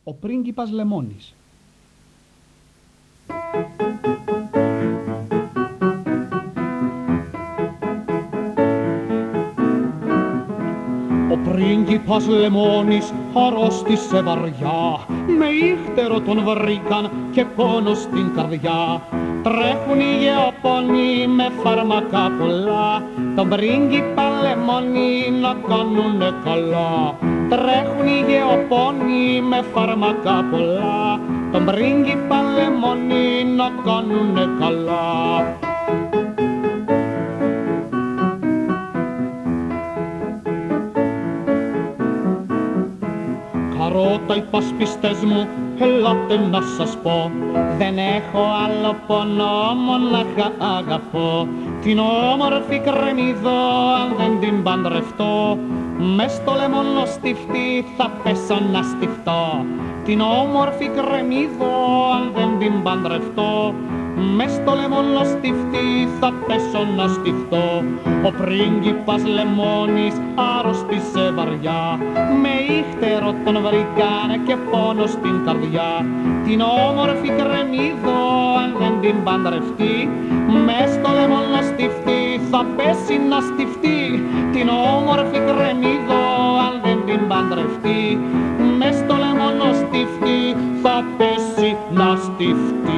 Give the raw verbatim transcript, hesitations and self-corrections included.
Ο πρίγκιπας Λεμόνης. Ο πρίγκιπας Λεμόνης αρρώστησε βαριά, με ίχτερο τον βρήκαν και πόνο στην καρδιά. Τρέχουν οι γεωπόνοι με φάρμακα πολλά, τον πρίγκιπα Λεμόνη να κάνουνε καλά. Τρέχουν οι γεωπόνοι με φάρμακα πολλά, τον πρίγκιπα Λεμόνη να κάνουνε καλά. Καρότα υπασπιστές μου, ελάτε να σας πω, δεν έχω άλλο πόνο, μονάχα αγαπώ. Την όμορφη κρεμμύδο αν δεν την παντρευτώ, μες στο λεμονοστιφτί θα πέσω να στιφτώ. Την όμορφη κρεμμύδο αν δεν την παντρευτώ, μες στο λεμονοστιφτί θα πέσω να στιφτώ. Ο πρίγκιπας Λεμόνης αρρώστησε βαριά, με ίχτερο τον βρήκανε και πόνο στην καρδιά. Την όμορφη κρεμμύδο αν δεν την παντρευτεί, μες στο λεμονοστιφτί θα πέσει να στιφτεί. Την όμορφη κρεμμύδο αν δεν την παντρευτεί, μες στο λεμονοστιφτί θα πέσει να στιφτεί.